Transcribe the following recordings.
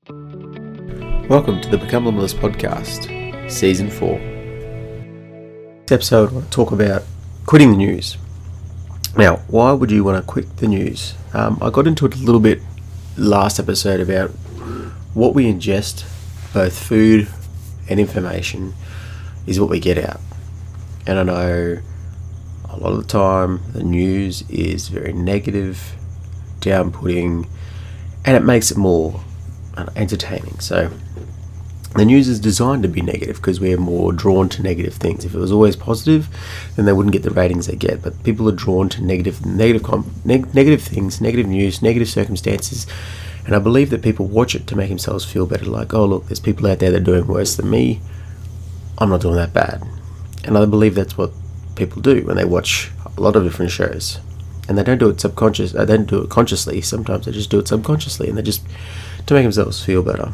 Welcome to the Become Limitless podcast, Season 4. This episode, I want to talk about quitting the news. Now, why would you want to quit the news? I got into it a little bit last episode about what we ingest, both food and information, is what we get out. And I know a lot of the time the news is very negative, down-putting, and it makes it more entertaining. So the news is designed to be negative because we're more drawn to negative things. If it was always positive, then they wouldn't get the ratings they get. But people are drawn to negative things, negative news, negative circumstances. And I believe that people watch it to make themselves feel better. Like, oh look, there's people out there that are doing worse than me. I'm not doing that bad. And I believe that's what people do when they watch a lot of different shows. And they don't do it they don't do it consciously. Sometimes they just do it subconsciously, and they just to make themselves feel better.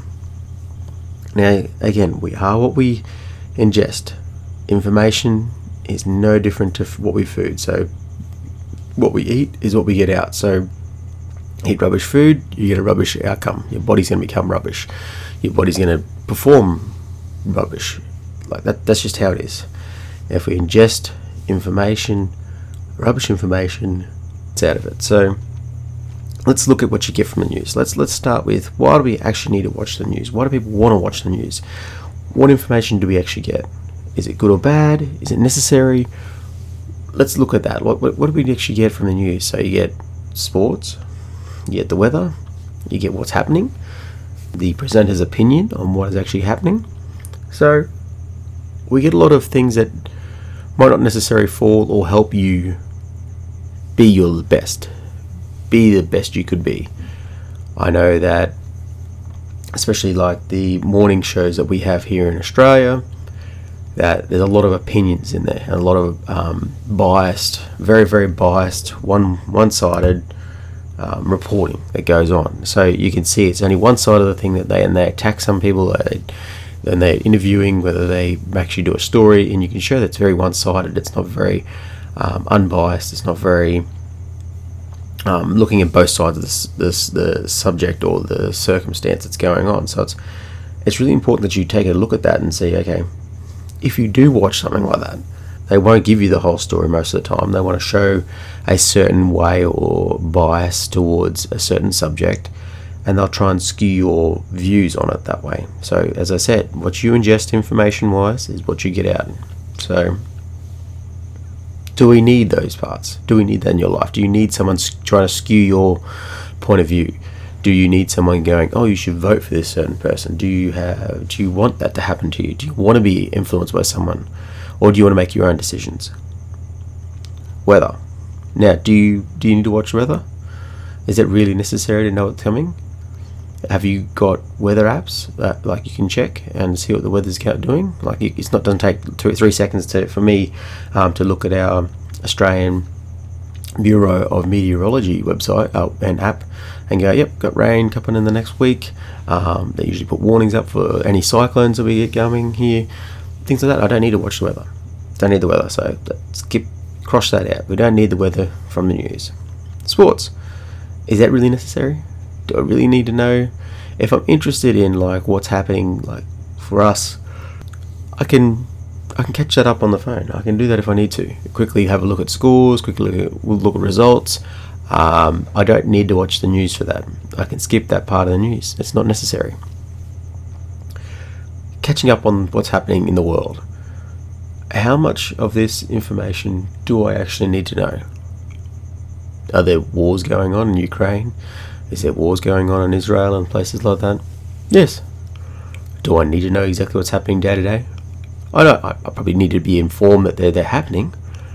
Now, again, we are what we ingest. Information is no different to what we food. So what we eat is what we get out. So eat rubbish food, you get a rubbish outcome. Your body's going to become rubbish. Your body's going to perform rubbish. Like that's just how it is. If we ingest information, rubbish information, it's out of it. So let's look at what you get from the news. Let's start with, why do we actually need to watch the news? Why do people want to watch the news? What information do we actually get? Is it good or bad? Is it necessary? Let's look at that. What do we actually get from the news? So you get sports, you get the weather, you get what's happening, the presenter's opinion on what is actually happening. So we get a lot of things that might not necessarily fall or help you be your best. Be the best you could be. I know that, especially like the morning shows that we have here in Australia, that there's a lot of opinions in there and a lot of biased, very, very biased, one-sided reporting that goes on. So you can see it's only one side of the thing that they attack some people, and they're interviewing, whether they actually do a story, and you can show that it's very one-sided. It's not very unbiased. It's not very looking at both sides of the subject or the circumstance that's going on. So it's really important that you take a look at that and see, okay, if you do watch something like that, they won't give you the whole story most of the time. They want to show a certain way or bias towards a certain subject, and they'll try and skew your views on it that way. So as I said, what you ingest information-wise is what you get out. So do we need those parts? Do we need that in your life? Do you need someone trying to skew your point of view? Do you need someone going, oh, you should vote for this certain person? Do you want that to happen to you? Do you want to be influenced by someone? Or do you want to make your own decisions? Weather. Now, do you need to watch weather? Is it really necessary to know what's coming? Have you got weather apps that like you can check and see what the weather's doing? Like doesn't take 2 or 3 seconds for me to look at our Australian Bureau of Meteorology website and app and go, yep, got rain coming in the next week. They usually put warnings up for any cyclones that we get going here, things like that. I don't need to watch the weather. Don't need the weather, so cross that out. We don't need the weather from the news. Sports. Is that really necessary? Do I really need to know? If I'm interested in like what's happening, like for us, I can catch that up on the phone. I can do that if I need to. Quickly have a look at scores, quickly look at results. I don't need to watch the news for that. I can skip that part of the news. It's not necessary. Catching up on what's happening in the world. How much of this information do I actually need to know? Are there wars going on in Ukraine? Is there wars going on in Israel and places like that? Yes. Do I need to know exactly what's happening day to day? I probably need to be informed that they're happening.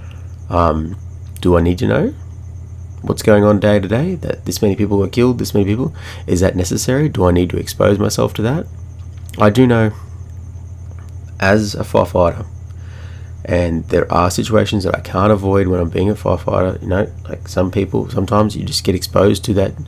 Do I need to know what's going on day to day? That this many people were killed, this many people? Is that necessary? Do I need to expose myself to that? I do know, as a firefighter, and there are situations that I can't avoid when I'm being a firefighter, like some people, sometimes you just get exposed to that,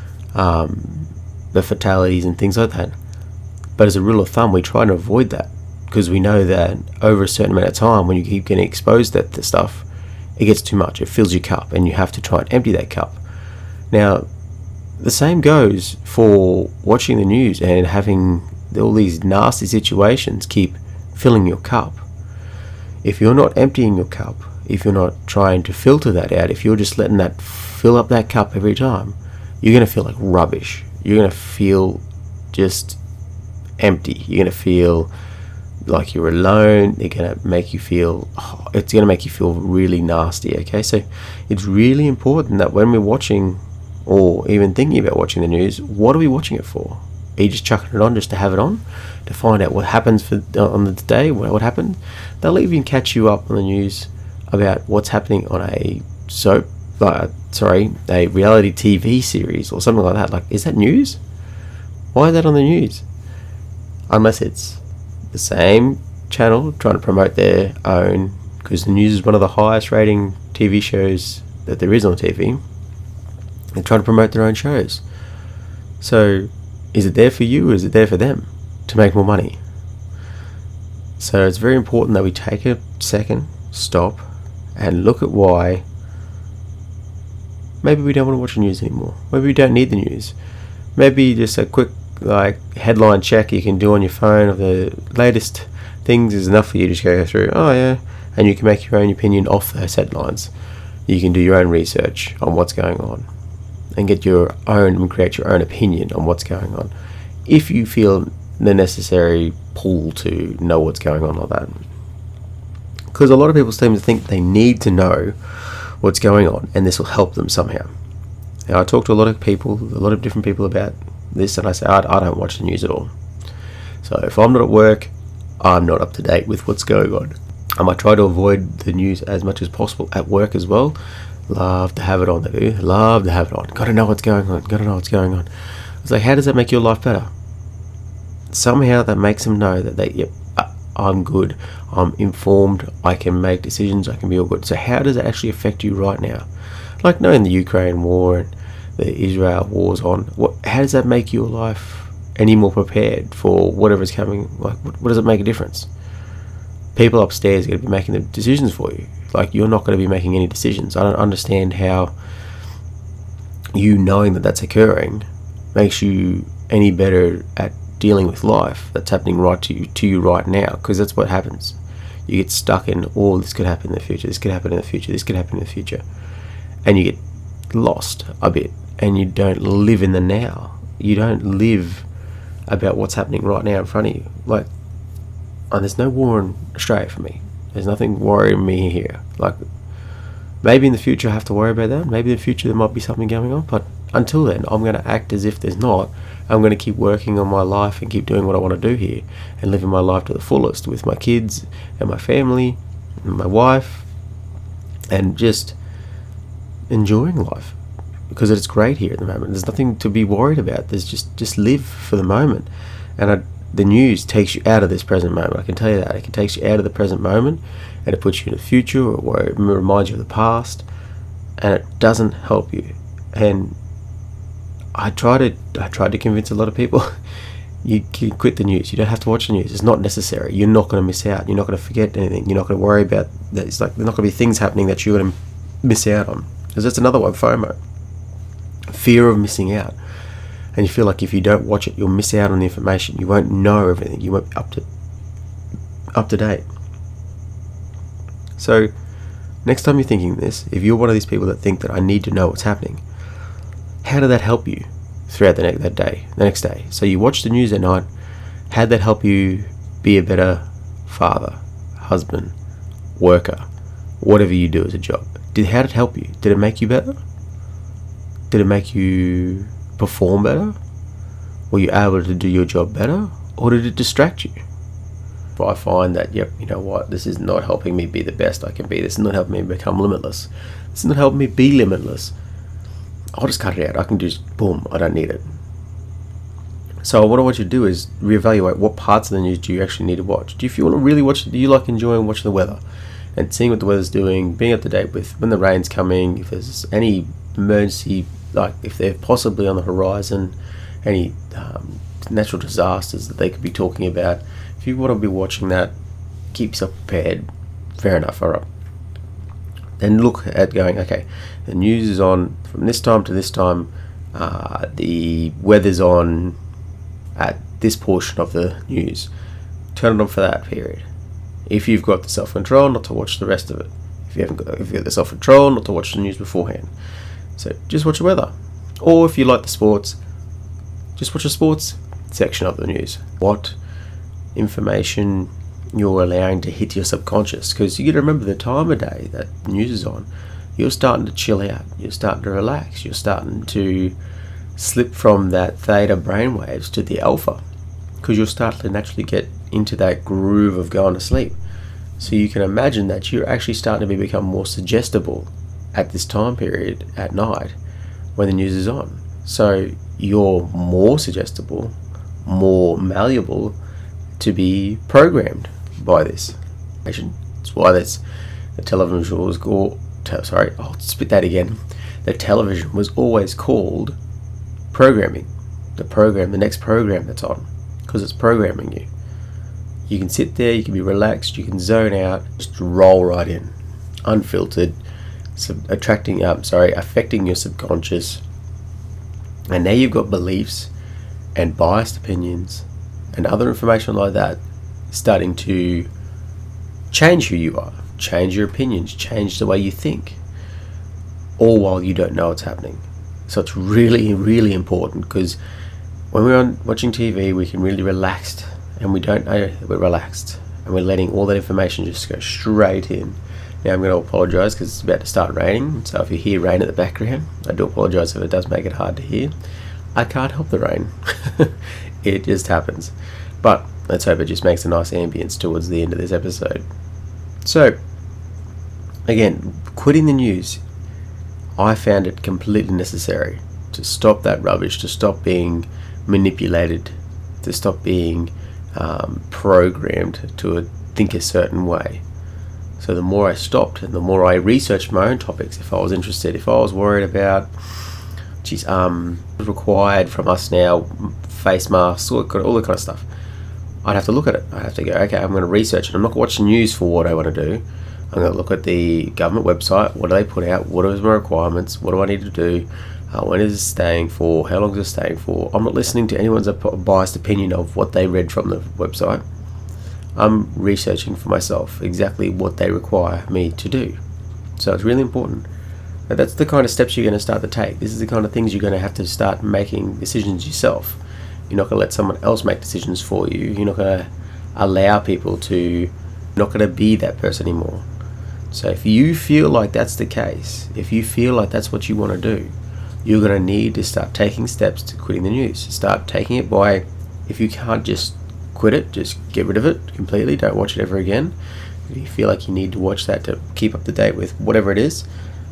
the fatalities and things like that. But as a rule of thumb, we try to avoid that, because we know that over a certain amount of time, when you keep getting exposed to that stuff, it gets too much. It fills your cup, and you have to try and empty that cup. Now, the same goes for watching the news and having all these nasty situations keep filling your cup. If you're not emptying your cup, if you're not trying to filter that out, if you're just letting that fill up that cup every time, you're going to feel like rubbish. You're going to feel just empty. You're going to feel like you're alone. It's going to make you feel really nasty. Okay, so it's really important that when we're watching or even thinking about watching the news, what are we watching it for? Are you just chucking it on just to have it on, to find out what happens on the day, what happened? They'll even catch you up on the news about what's happening on a reality TV series or something like that. Like, is that news? Why is that on the news? Unless it's the same channel trying to promote their own, because the news is one of the highest rating TV shows that there is on TV. They're trying to promote their own shows. So, is it there for you or is it there for them to make more money? So it's very important that we take a second, stop, and look at why maybe we don't want to watch the news anymore. Maybe we don't need the news. Maybe just a quick headline check you can do on your phone of the latest things is enough for you to just go through, oh yeah, and you can make your own opinion off those headlines. You can do your own research on what's going on and create your own opinion on what's going on, if you feel the necessary pull to know what's going on like that. Because a lot of people seem to think they need to know what's going on, and this will help them somehow. Now, I talk to a lot of different people about this, and I say I don't watch the news at all. So if I'm not at work, I'm not up to date with what's going on. I might try to avoid the news as much as possible at work as well. Love to have it on, love to have it on. Gotta know what's going on. It's like, how does that make your life better? Somehow that makes them know that I'm good, I'm informed, I can make decisions, I can be all good. So how does it actually affect you right now? Like knowing the Ukraine war and the Israel war's on, how does that make your life any more prepared for whatever's coming? Like, what does it make a difference? People upstairs are going to be making the decisions for you. Like, you're not going to be making any decisions. I don't understand how you knowing that that's occurring makes you any better at dealing with life that's happening right to you right now, because that's what happens. You get stuck in, this could happen in the future, this could happen in the future, this could happen in the future, and you get lost a bit, and you don't live in the now. You don't live about what's happening right now in front of you. Like, there's no war in Australia for me. There's nothing worrying me here. Like, maybe in the future I have to worry about that. Maybe in the future there might be something going on. But until then, I'm going to act as if there's not. I'm going to keep working on my life and keep doing what I want to do here and living my life to the fullest with my kids and my family and my wife, and just enjoying life, because it's great here at the moment. There's nothing to be worried about. There's just live for the moment. And the news takes you out of this present moment. I can tell you that. It takes you out of the present moment, and it puts you in the future, or it reminds you of the past, and it doesn't help you. And I tried to convince a lot of people, you can quit the news. You don't have to watch the news. It's not necessary. You're not going to miss out. You're not going to forget anything. You're not going to worry about that. It's like there's not going to be things happening that you're going to miss out on. Because that's another one, FOMO. Fear of missing out. And you feel like if you don't watch it, you'll miss out on the information. You won't know everything. You won't be up to date. So next time you're thinking this, if you're one of these people that think that I need to know what's happening, how did that help you throughout the next day? So you watch the news at night. How did that help you be a better father, husband, worker, whatever you do as a job? How did it help you? Did it make you better? Did it make you perform better? Were you able to do your job better? Or did it distract you? But I find that, you know what, this is not helping me be the best I can be. This is not helping me become limitless. This is not helping me be limitless. I'll just cut it out. I can just, boom, I don't need it. So what I want you to do is reevaluate what parts of the news do you actually need to watch. Do you want to really watch? Do you like enjoying watching the weather and seeing what the weather's doing, being up to date with when the rain's coming, if there's any emergency, like if they're possibly on the horizon, any natural disasters that they could be talking about? If you want to be watching that, keep yourself prepared. Fair enough, alright. Then look at going, okay, the news is on from this time to this time. the weather's on at this portion of the news, turn it on for that period. If you've got the self-control not to watch the rest of it. If you've got the self-control not to watch the news beforehand. So just watch the weather. Or if you like the sports, just watch the sports section of the news. What information you're allowing to hit your subconscious, because you got to remember the time of day that the news is on. You're starting to chill out, you're starting to relax, you're starting to slip from that theta brainwaves to the alpha, because you'll start to naturally get into that groove of going to sleep. So you can imagine that you're actually starting to become more suggestible at this time period at night when the news is on. So you're more suggestible, more malleable to be programmed by this. That's why the television was called, I'll spit that again. The television was always called programming. The next program that's on, because it's programming you. You can sit there, you can be relaxed, you can zone out, just roll right in, unfiltered, affecting your subconscious. And now you've got beliefs and biased opinions and other information like that starting to change who you are, change your opinions, change the way you think, all while you don't know what's happening. So it's really, really important, because when we're watching TV, we can really relax, and we don't know that we're relaxed, and we're letting all that information just go straight in. Now I'm going to apologise because it's about to start raining, so if you hear rain in the background, I do apologise if it does make it hard to hear. I can't help the rain. It just happens. But let's hope it just makes a nice ambience towards the end of this episode. So, again, quitting the news, I found it completely necessary to stop that rubbish, to stop being manipulated, to stop being programmed to think a certain way. So the more I stopped and the more I researched my own topics, if I was interested, if I was worried about, required from us now, face masks, all that kind of stuff, I'd have to look at it. I'd have to go, okay, I'm going to research it. I'm not going to watch the news for what I want to do. I'm going to look at the government website. What do they put out? What are my requirements? What do I need to do? When is it staying for? How long is it staying for? I'm not listening to anyone's biased opinion of what they read from the website. I'm researching for myself exactly what they require me to do. So it's really important. But that's the kind of steps you're going to start to take. This is the kind of things you're going to have to start making decisions yourself. You're not going to let someone else make decisions for you. You're not going to allow people to, you're not going to be that person anymore. So if you feel like that's the case, if you feel like that's what you want to do, you're going to need to start taking steps to quitting the news. Start taking it by, if you can't just quit it, just get rid of it completely, don't watch it ever again. If you feel like you need to watch that to keep up to date with whatever it is,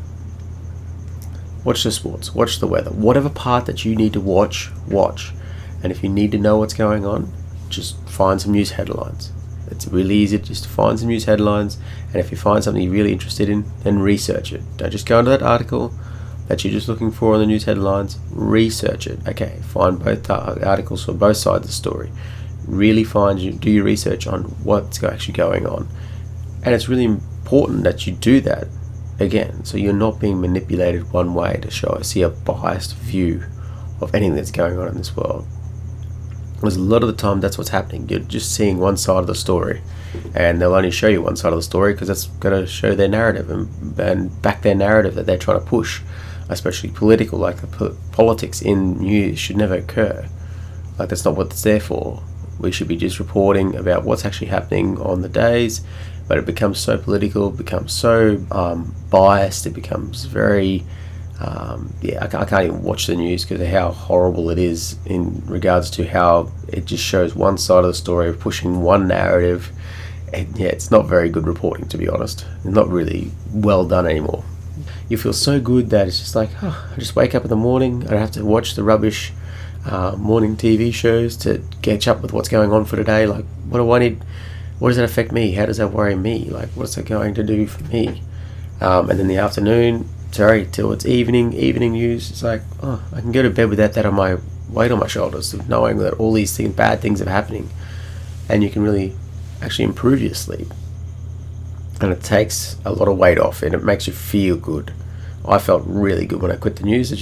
watch the sports, watch the weather, whatever part that you need to watch. And if you need to know what's going on, just find some news headlines. It's really easy just to find some news headlines, and if you find something you're really interested in, then research it. Don't just go into that article that you're just looking for on the news headlines. Research it. Okay, find both articles for both sides of the story. Really do your research on what's actually going on. And it's really important that you do that, again, so you're not being manipulated one way to see a biased view of anything that's going on in this world. Because a lot of the time that's what's happening. You're just seeing one side of the story, and they'll only show you one side of the story because that's going to show their narrative and back their narrative that they're trying to push, especially political. Like the politics in news should never occur. Like, that's not what it's there for. We should be just reporting about what's actually happening on the days, but it becomes so political, it becomes so biased, it becomes very I can't even watch the news because of how horrible it is in regards to how it just shows one side of the story of pushing one narrative. And it's not very good reporting, to be honest. It's not really well done anymore. You feel so good that it's just like, I just wake up in the morning, I don't have to watch the rubbish morning TV shows to catch up with what's going on for today. Like, what do I need? What does that affect me? How does that worry me? Like, what's it going to do for me? And then the afternoon, till it's evening news, it's like, I can go to bed without that on my weight on my shoulders, of knowing that all these bad things are happening, and you can really actually improve your sleep, and it takes a lot of weight off, and it makes you feel good. I felt really good when I quit the news. It just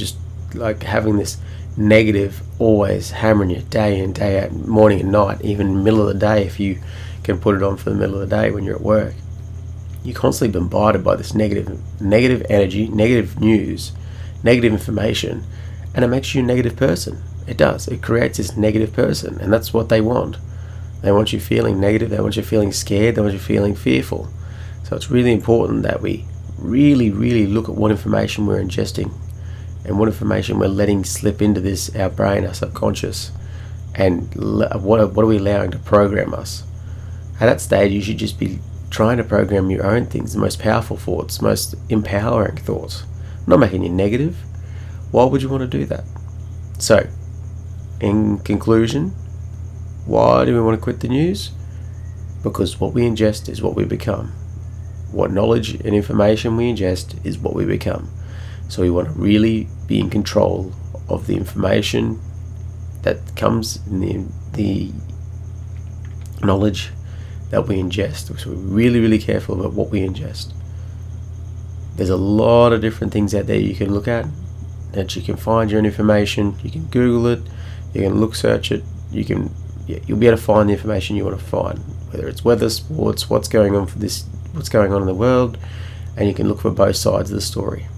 like having this negative always hammering you day in, day out, morning and night, even middle of the day if you can put it on for the middle of the day when you're at work. You're constantly bombarded by this negative energy, negative news, negative information, and it makes you a negative person. It does. It creates this negative person, and that's what they want. They want you feeling negative, they want you feeling scared, they want you feeling fearful. So it's really important that we really, really look at what information we're ingesting and what information we're letting slip into our brain, our subconscious, and what are we allowing to program us. At that stage, you should just be trying to program your own things, the most powerful thoughts, most empowering thoughts, not making you negative. Why would you want to do that? So, in conclusion, why do we want to quit the news? Because what we ingest is what we become. What knowledge and information we ingest is what we become. So we want to really be in control of the information that comes in the knowledge that we ingest. So we're really, really careful about what we ingest. There's a lot of different things out there you can look at, that you can find your own information. You can Google it, you can search it, you'll be able to find the information you want to find, whether it's weather, sports, what's going on in the world, and you can look for both sides of the story.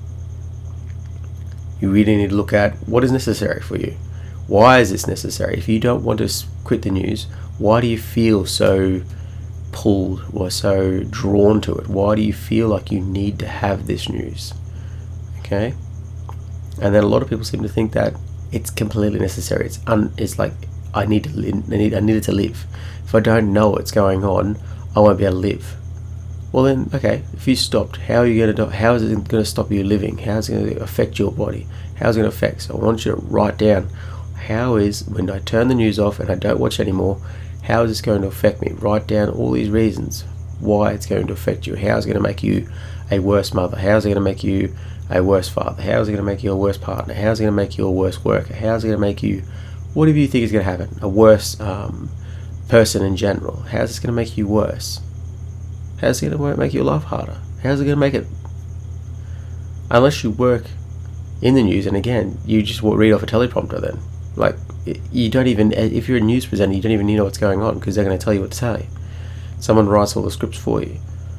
You really need to look at what is necessary for you. Why is this necessary? If you don't want to quit the news, why do you feel so pulled or so drawn to it? Why do you feel like you need to have this news? Okay? And then a lot of people seem to think that it's completely necessary. It's like, I need it to live. If I don't know what's going on, I won't be able to live. Well then, okay, if you stopped, how is it going to stop you living? How is it going to affect your body? How is it going to affect? So I want you to write down, when I turn the news off and I don't watch anymore, how is this going to affect me? Write down all these reasons why it's going to affect you. How is it going to make you a worse mother? How is it going to make you a worse father? How is it going to make you a worse partner? How is it going to make you a worse worker? How is it going to make you, whatever you think is going to happen, a worse person in general? How is this going to make you worse? How's it going to make your life harder? How's it going to make it? Unless you work in the news, and again, you just read off a teleprompter then. Like, you don't even, if you're a news presenter, you don't even know what's going on because they're going to tell you what to say. Someone writes all the scripts for you.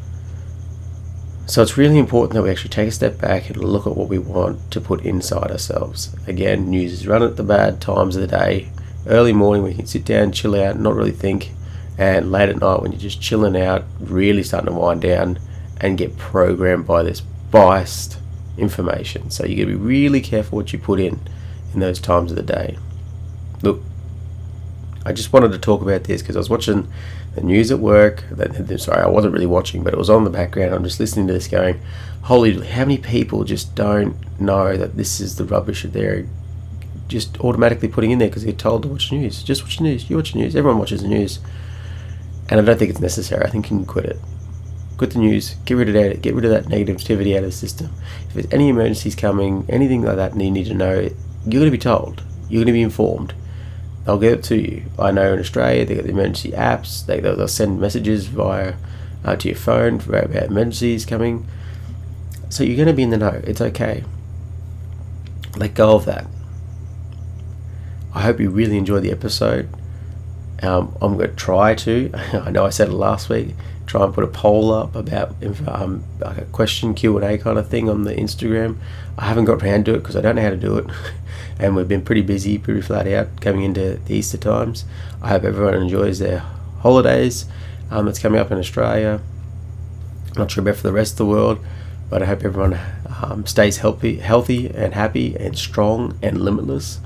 So it's really important that we actually take a step back and look at what we want to put inside ourselves. Again, news is run at the bad times of the day. Early morning, we can sit down, chill out, not really think. And late at night when you're just chilling out, really starting to wind down and get programmed by this biased information. So you got to be really careful what you put in those times of the day. Look, I just wanted to talk about this because I was watching the news at work. Sorry, I wasn't really watching, but it was on the background. I'm just listening to this going, holy, how many people just don't know that this is the rubbish that they're just automatically putting in there because they're told to watch the news. Just watch the news. You watch the news. Everyone watches the news. And I don't think it's necessary. I think you can quit it. Quit the news. Get rid of that negativity out of the system. If there's any emergencies coming, anything like that, and you need to know, you're going to be told. You're going to be informed. They'll get it to you. I know in Australia they got the emergency apps. They'll send messages via to your phone about emergencies coming. So you're going to be in the know. It's okay. Let go of that. I hope you really enjoyed the episode. I'm going to try to, I know I said it last week, try and put a poll up about like a question Q&A kind of thing on the Instagram. I haven't got around to it because I don't know how to do it. And we've been pretty busy, pretty flat out coming into the Easter times. I hope everyone enjoys their holidays that's coming up in Australia. Not sure about for the rest of the world, but I hope everyone stays healthy and happy and strong and limitless.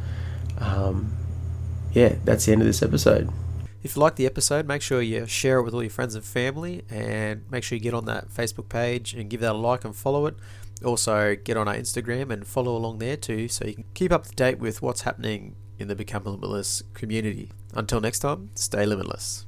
Yeah, that's the end of this episode. If you like the episode, make sure you share it with all your friends and family, and make sure you get on that Facebook page and give that a like and follow it. Also, get on our Instagram and follow along there too, so you can keep up to date with what's happening in the Become Limitless community. Until next time, stay limitless.